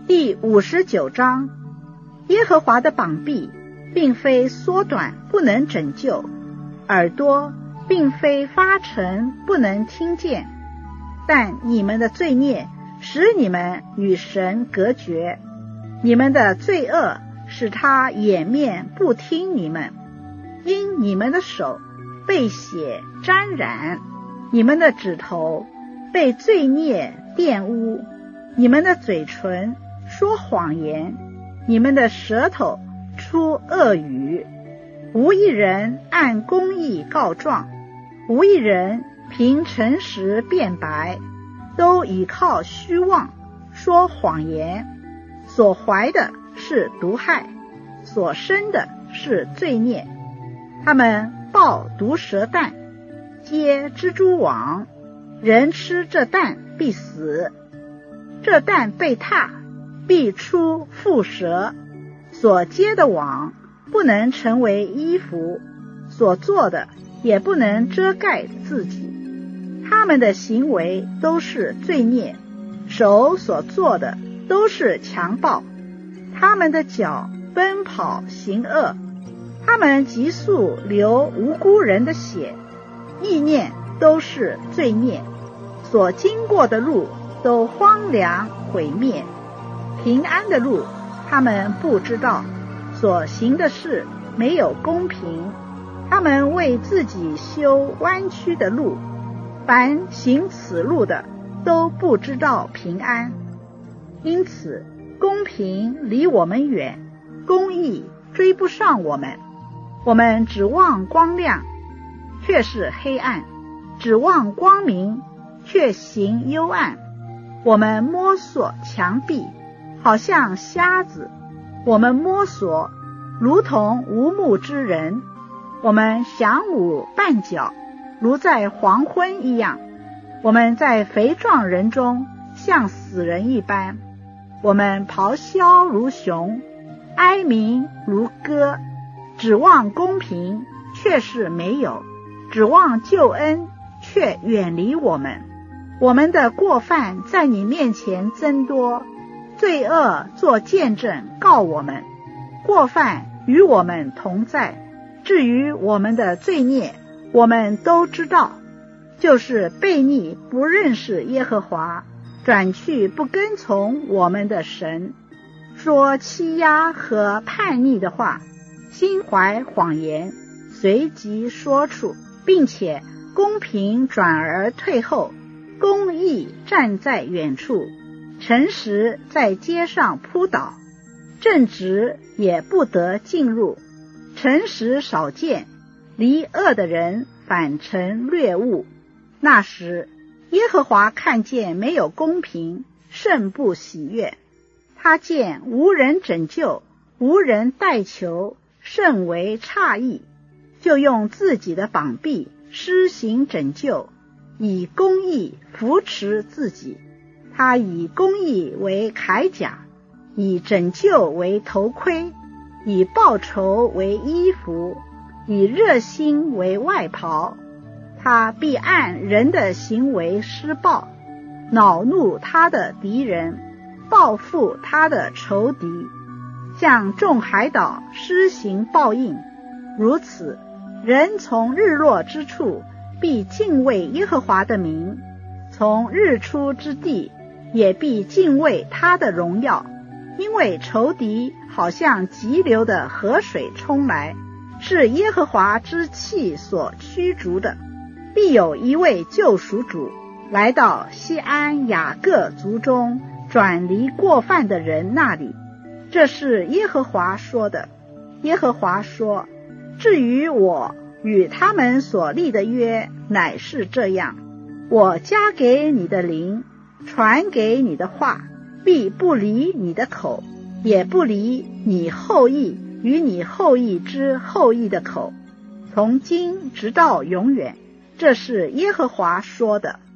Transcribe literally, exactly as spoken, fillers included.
第五十九章，耶和华的膀臂并非缩短不能拯救，耳朵并非发沉不能听见，但你们的罪孽使你们与神隔绝，你们的罪恶使他掩面不听你们，因你们的手被血沾染，你们的指头被罪孽玷污，你们的嘴唇说谎言，你们的舌头出恶语，无一人按公义告状，无一人凭诚实辩白，都倚靠虚妄说谎言，所怀的是毒害，所生的是罪孽。他们抱毒蛇蛋，结蜘蛛网，人吃这蛋必死，这蛋被踏必出蝮蛇，所结的网不能成为衣服，所做的也不能遮盖自己。他们的行为都是罪孽，手所做的都是强暴，他们的脚奔跑行恶，他们急速流无辜人的血，意念都是罪孽，所经过的路都荒凉毁灭，平安的路他们不知道，所行的事没有公平，他们为自己修弯曲的路，凡行此路的都不知道平安。因此公平离我们远，公义追不上我们，我们指望光亮，却是黑暗；指望光明，却行幽暗。我们摸索墙壁，好像瞎子；我们摸索，如同无目之人；我们晌午绊脚，如在黄昏一样；我们在肥壮人中，像死人一般；我们咆哮如熊，哀鸣如歌。指望公平，却是没有；指望救恩，却远离我们。我们的过犯在你面前增多，罪恶作见证告我们，过犯与我们同在。至于我们的罪孽，我们都知道，就是悖逆不认识耶和华，转去不跟从我们的神，说欺压和叛逆的话，心怀谎言，随即说出，并且公平转而退后，公义站在远处，诚实在街上扑倒，正直也不得进入。诚实少见，离恶的人反成掠物。那时耶和华看见没有公平，甚不喜悦，他见无人拯救，无人代求，甚为诧异，就用自己的膀臂施行拯救，以公义扶持自己。他以公义为铠甲，以拯救为头盔，以报仇为衣服，以热心为外袍。他必按人的行为施报，恼怒他的敌人，报复他的仇敌，向众海岛施行报应。如此，人从日落之处必敬畏耶和华的名，从日出之地也必敬畏他的荣耀。因为仇敌好像急流的河水冲来，是耶和华之气所驱逐的。必有一位救赎主来到西安雅各族中转离过犯的人那里，这是耶和华说的。耶和华说，至于我与他们所立的约，乃是这样，我加给你的灵，传给你的话，必不离你的口，也不离你后裔与你后裔之后裔的口，从今直到永远。这是耶和华说的。